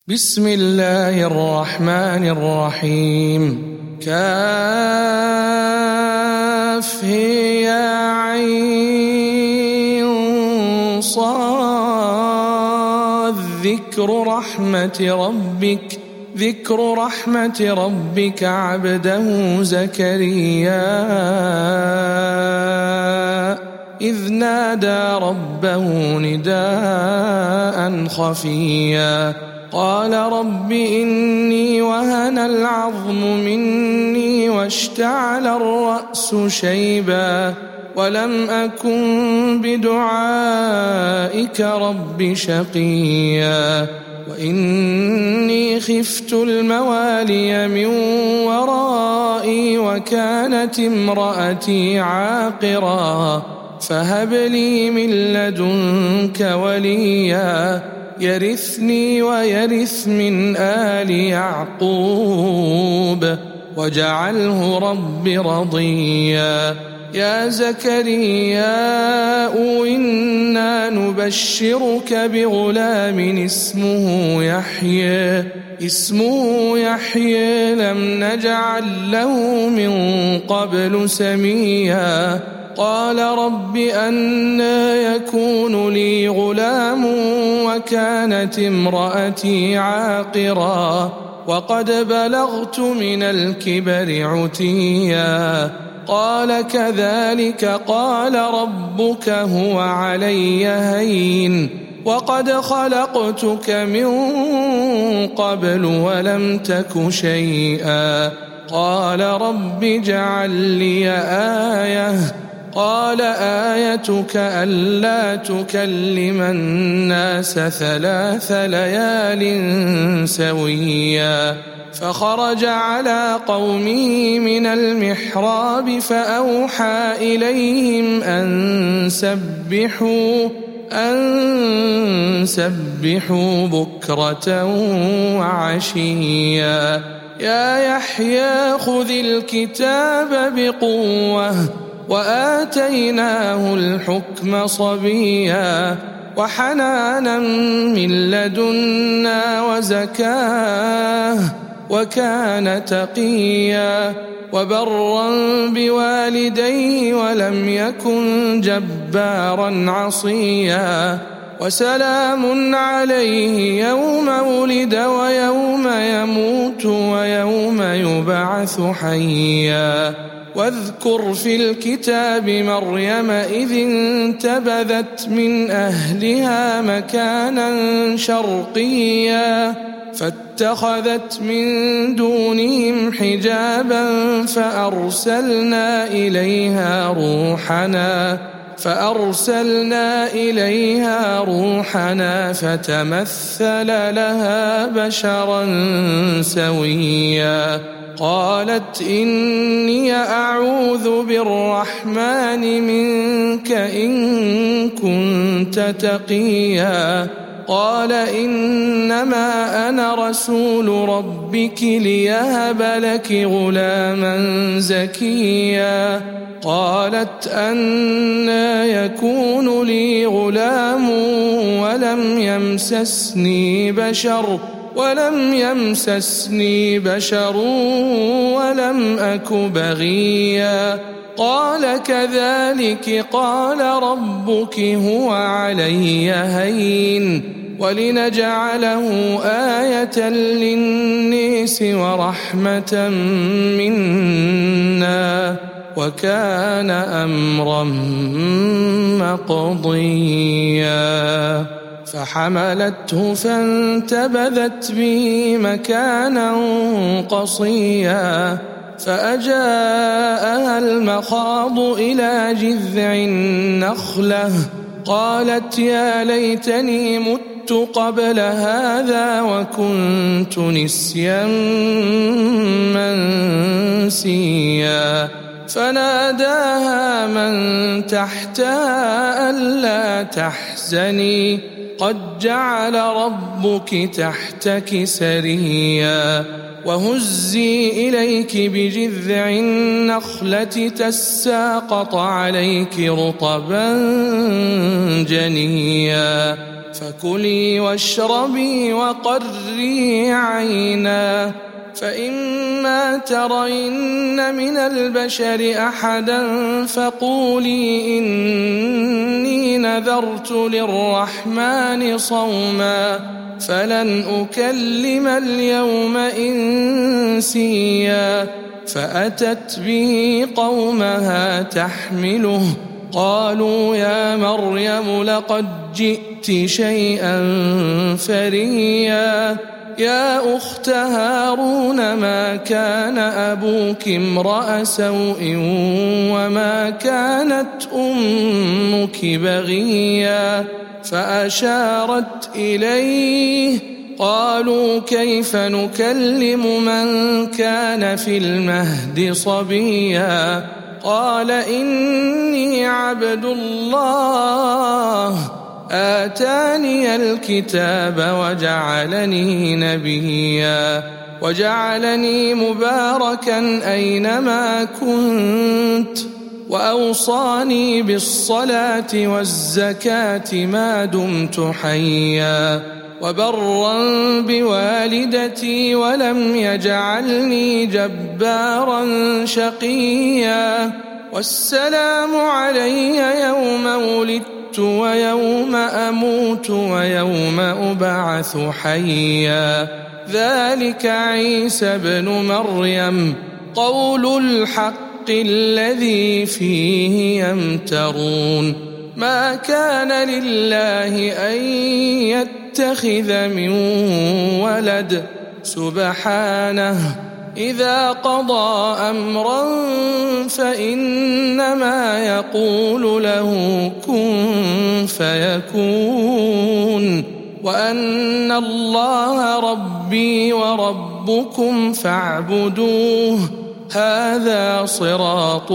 بسم الله الرحمن الرحيم. كاف يا عين صاد ذكر رحمة ربك عبده زكريا إذ نادى ربه نداء خفيا قال رب إني وهن العظم مني واشتعل الرأس شيبا ولم أكن بدعائك رب شقيا وإني خفت الموالي من ورائي وكانت امرأتي عاقرا فهب لي من لدنك وليا يرثني ويرث من آل يعقوب واجعله رب رضيا يا زكريا إنا نبشرك بغلام اسمه يحيى لم نجعل له من قبل سميا قال رب أنى يكون لي غلام وكانت امرأتي عاقرا وقد بلغت من الكبر عتيا قال كذلك قال ربك هو علي هين وقد خلقتك من قبل ولم تك شيئا قال رب اجعل لي آية قال آيتك ألا تكلم الناس 3 ليال سويا فخرج على قومه من المحراب فأوحى إليهم أن سبحوا بكرة وعشيا يا يحيى خذ الكتاب بقوة وآتيناه الحكم صبيا وحنانا من لدنا وزكاه وكان تقيا وبرا بوالديه ولم يكن جبارا عصيا وسلام عليه يوم ولد ويوم يموت ويوم يبعث حيا واذكر في الكتاب مريم إذ انتبذت من أهلها مكانا شرقيا فاتخذت من دونهم حجابا فأرسلنا إليها روحنا فتمثل لها بشرا سويا قالت إني أعوذ بالرحمن منك إن كنت تقيا قال إنما أنا رسول ربك ليهب لك غلاما زكيا قالت أنى يكون لي غلام ولم يمسسني بشر ولم أك بغيا قال كذلك قال ربك هو علي هين ولنجعله آية للناس ورحمة منا وكان أمرا مقضيا فحملته فانتبذت به مكانا قصيا فأجاءها المخاض إلى جذع النخلة قالت يا ليتني مت قبل هذا وكنت نسيا منسيا فناداها من تحتها ألا تحزني قد جعل ربك تحتك سريا وهزي إليك بجذع النخلة تساقط عليك رطبا جنيا فكلي واشربي وقري عينا، فإما ترين من البشر أحدا فقولي إني نذرت للرحمن صوما فلن أكلم اليوم إنسيا. فأتت به قومها تحمله قالوا يا مريم لقد جئت شيئا فريا. يا أخت هارون ما كان أبوك امرأ سوء وما كانت أمك بغيا. فأشارت إليه قالوا كيف نكلم من كان في المهد صبيا. قال إني عبد الله آتاني الكتاب وجعلني نبيا وجعلني مباركا أينما كنت وأوصاني بالصلاة والزكاة ما دمت حيا وبرا بوالدتي ولم يجعلني جبارا شقيا. والسلام علي يوم ولدت ويوم أموت ويوم أبعث حيا. ذلك عيسى ابن مريم قول الحق الذي فيه يمترون. ما كان لله أن يتخذ من ولد سبحانه إذا قضى أمرا فإنما يقول له كن فيكون. وأن الله ربي وربكم فاعبدوه هذا صراط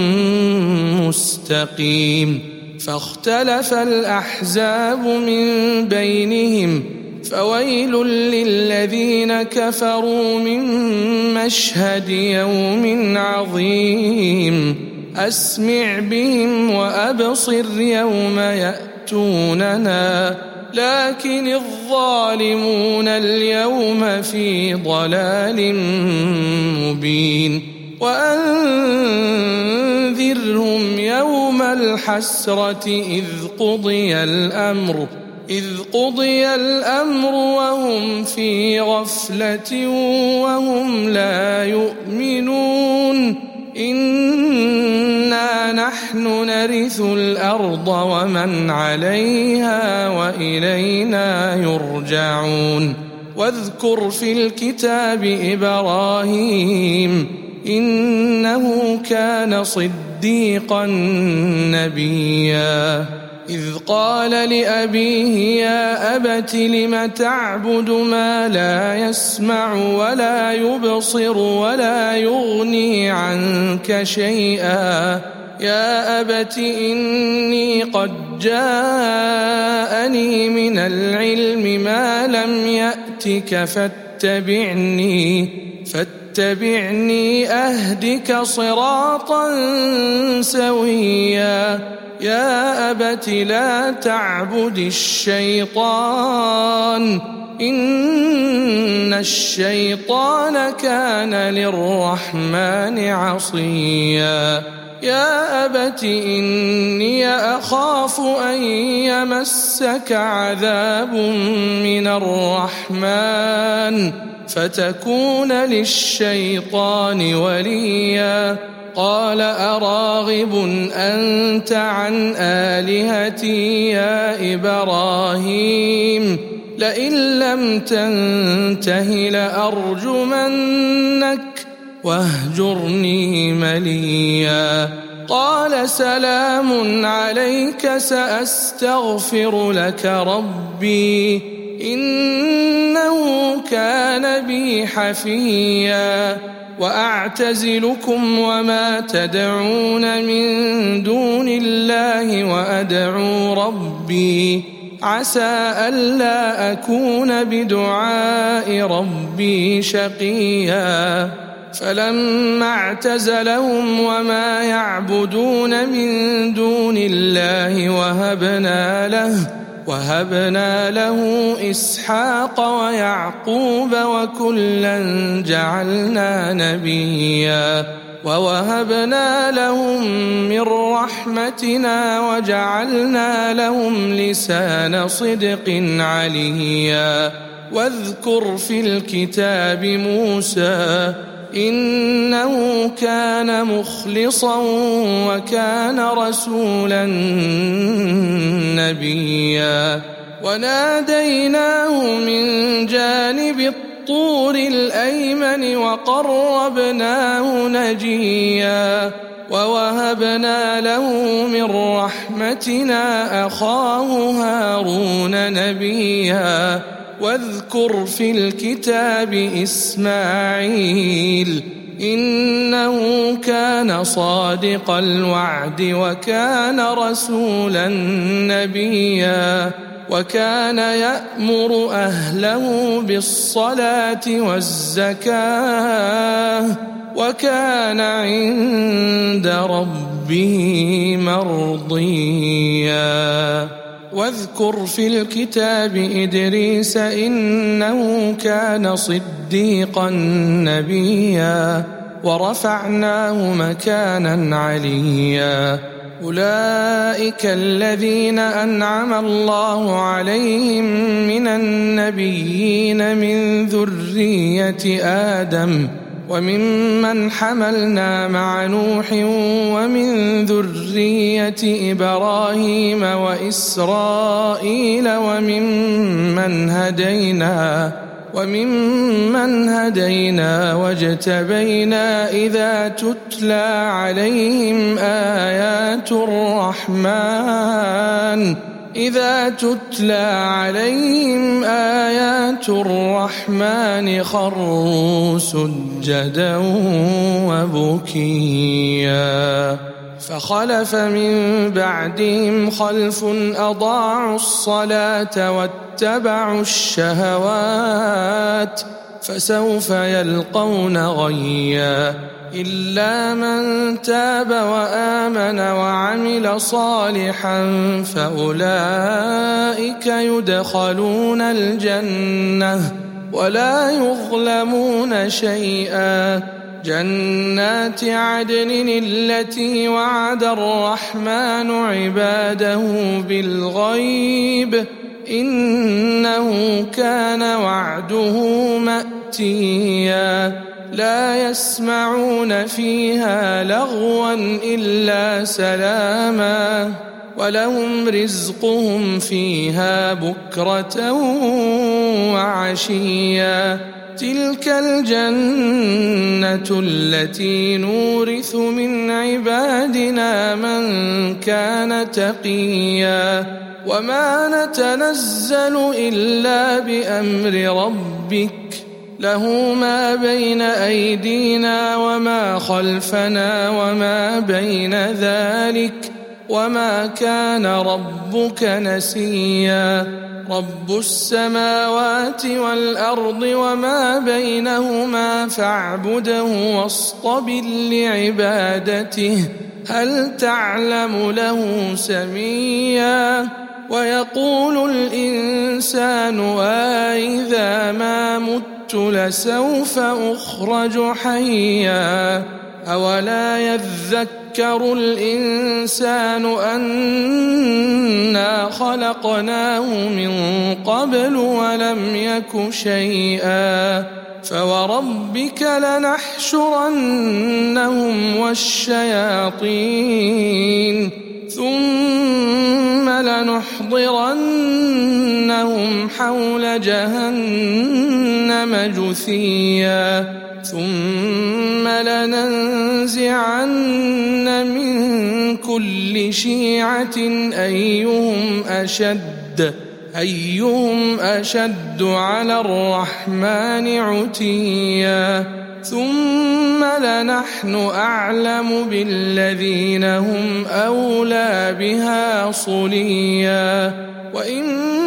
مستقيم. فاختلف الأحزاب من بينهم فويل للذين كفروا من مشهد يوم عظيم. أسمع بهم وأبصر يوم يأتوننا لكن الظالمون اليوم في ضلال مبين. وأنذرهم يوم الحسرة إذ قضي الأمر وهم في غفلة وهم لا يؤمنون. إنا نحن نرث الأرض ومن عليها وإلينا يرجعون. واذكر في الكتاب إبراهيم إنه كان صديقا نبيا. إذ قال لأبيه يا أبت لم تعبد ما لا يسمع ولا يبصر ولا يغني عنك شيئا. يا أبت إني قد جاءني من العلم ما لم يأتك فاتبعني أهدك صراطا سويا. يا أبت لا تعبد الشيطان إن الشيطان كان للرحمن عصيا. يا أبت إني أخاف أن يمسك عذاب من الرحمن فتكون للشيطان وليا. قال أراغب أنت عن آلهتي يا إبراهيم لئن لم تنته لأرجمنك واهجرني مليا. قال سلام عليك سأستغفر لك ربي إنه كان بي حفيا. وأعتزلكم وما تدعون من دون الله وأدعو ربي عسى ألا أكون بدعاء ربي شقيا. فلما اعتزلهم وما يعبدون من دون الله وهبنا له إسحاق ويعقوب وكلا جعلنا نبيا ووهبنا لهم من رحمتنا وجعلنا لهم لسان صدق عليا واذكر في الكتاب موسى إنه كان مخلصا وكان رسولا نبيا وناديناه من جانب الطور الأيمن وقربناه نجيا ووهبنا له من رحمتنا أخاه هارون نبيا واذكر في الكتاب إسماعيل إنه كان صادق الوعد وكان رسولا نبيا وكان يأمر أهله بالصلاة والزكاة وكان عند ربه مرضيا واذكر في الكتاب إدريس إنه كان صديقا نبيا ورفعناه مكانا عليا أولئك الذين أنعم الله عليهم من النبيين من ذرية آدم وممن حملنا مع نوح ومن ذرية إبراهيم وإسرائيل وممن هدينا واجتبينا إذا تتلى عليهم آيات الرحمن خروا سجدا وبكيا فخلف من بعدهم خلف أضاعوا الصلاة واتبعوا الشهوات فسوف يلقون غيا إلا من تاب وآمن وعمل صالحا فأولئك يدخلون الجنة ولا يظلمون شيئا جنات عدن التي وعد الرحمن عباده بالغيب إنه كان وعده مأتيا لا يسمعون فيها لغوا إلا سلاما ولهم رزقهم فيها بكرة وعشيا تلك الجنة التي نورث من عبادنا من كان تقيا وما نتنزل إلا بأمر ربك له ما بين أيدينا وما خلفنا وما بين ذلك وما كان ربك نسيا رب السماوات والأرض وما بينهما فاعبده واصطبر لعبادته هل تعلم له سميا ويقول الإنسان أإذا ما مت لسوف أخرج حيا أولا يذكر الإنسان أنا خلقناه من قبل ولم يك شيئا فوربك لنحشرنهم والشياطين ثم لنحضرنهم حول جهنم جثيا ثم لننزعن من كل شيعة أيهم أشد على الرحمن عتيا ثم لنحن أعلم بالذين هم أولى بها صليا وإن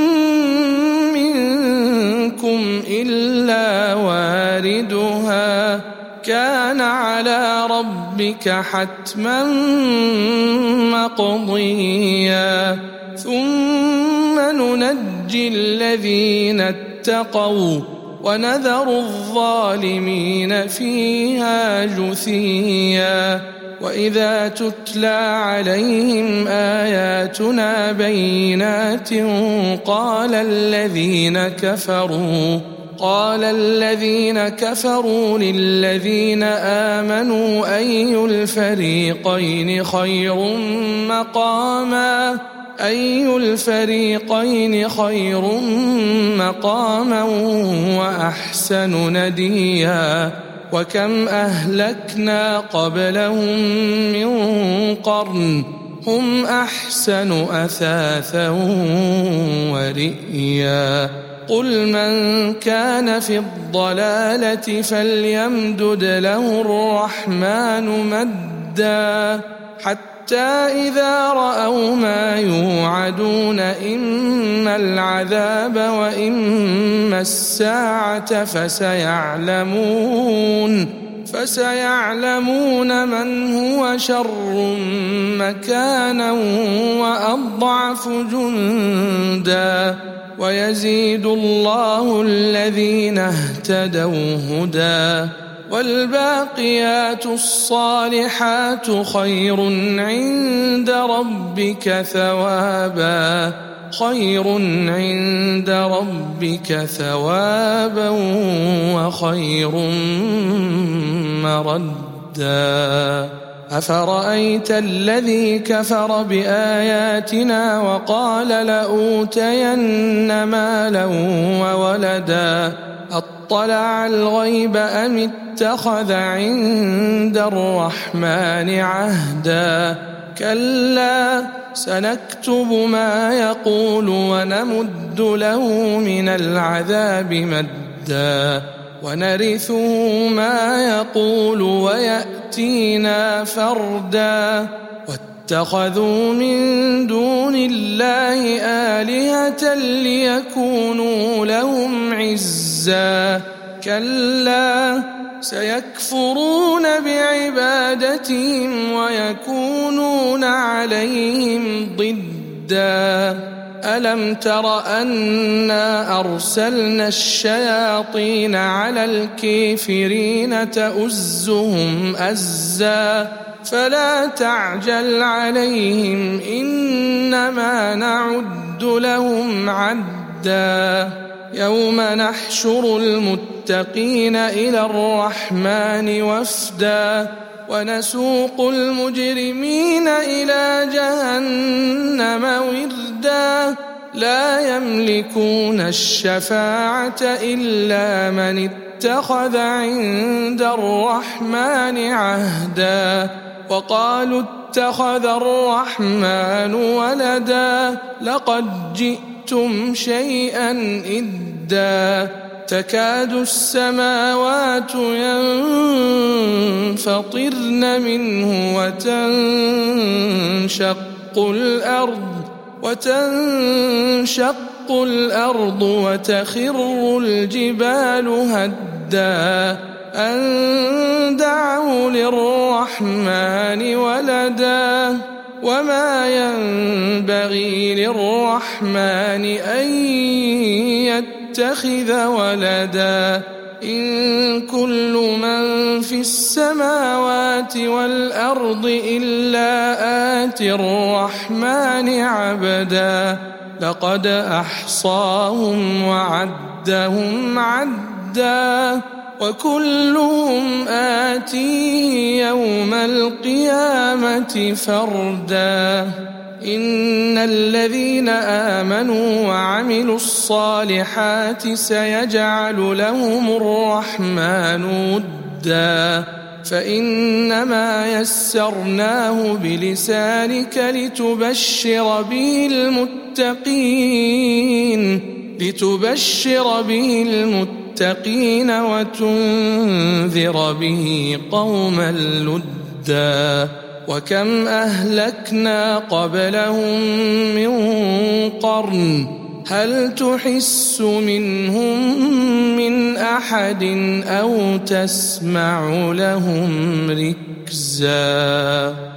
منكم إلا واردها كان على ربك حتما مقضيا ثم ننجي الذين اتقوا ونذر الظالمين فيها جثيا وإذا تتلى عليهم آياتنا بينات قال الذين كفروا للذين آمنوا أي الفريقين خير مقاما وأحسن نديا وكم أهلكنا قبلهم من قرن هم أحسن أثاثا ورئيا قل من كان في الضلالة فليمدد له الرحمن مدا حتى إذا رأوا ما يوعدون إما العذاب وإما الساعة فسيعلمون من هو شر مكانا وأضعف جندا ويزيد الله الذين اهتدوا هدى والباقيات الصالحات خير عند ربك ثوابا وخير مردا أفرأيت الذي كفر بآياتنا وقال لأوتين مالا وولدا أطلع الغيب أم اتخذ عند الرحمن عهدا كلا سنكتب ما يقول ونمد له من العذاب مدا ونرثه ما يقول ويأتينا فردا واتخذوا من دون الله آلهة ليكونوا لهم عزا كلا سيكفرون بعبادتهم ويكونون عليهم ضدا ألم تر أنا أرسلنا الشياطين على الكافرين تؤزهم أزا فلا تعجل عليهم إنما نعد لهم عدا يوم نحشر المتقين إلى الرحمن وفدا ونسوق المجرمين إلى جهنم وردا لا يملكون الشفاعة إلا من اتخذ عند الرحمن عهدا وقالوا اتخذ الرحمن ولدا لقد جئتم شيئا إدا تكاد السماوات ينفطرن منه وتنشق الأرض وتخر الجبال هدا أن دعوا للرحمن ولدا وما ينبغي للرحمن أن يتخذ ولدا إن كل من في السماوات والأرض إلا آتي الرحمن عبدا لقد أحصاهم وعدهم عدا وكلهم آتيه يوم القيامة فردا إن الذين آمنوا وعملوا الصالحات سيجعل لهم الرحمن ودا فإنما يسرناه بلسانك لتبشر به المتقين وتنذر به قوما لدا وكم أهلكنا قبلهم من قرن هل تحس منهم من أحد أو تسمع لهم ركزا